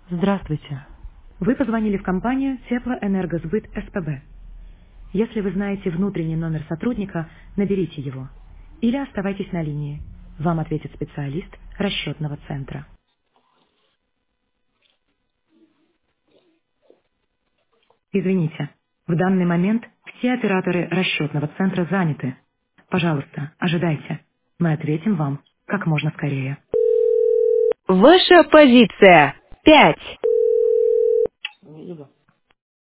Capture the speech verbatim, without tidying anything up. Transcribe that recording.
Здравствуйте. Вы позвонили в компанию Теплоэнергосбыт СПБ. Если вы знаете внутренний номер сотрудника, наберите его. Или оставайтесь на линии. Вам ответит специалист расчетного центра. Извините, в данный момент все операторы расчетного центра заняты. Пожалуйста, ожидайте. Мы ответим вам как можно скорее. Ваша позиция. Пять.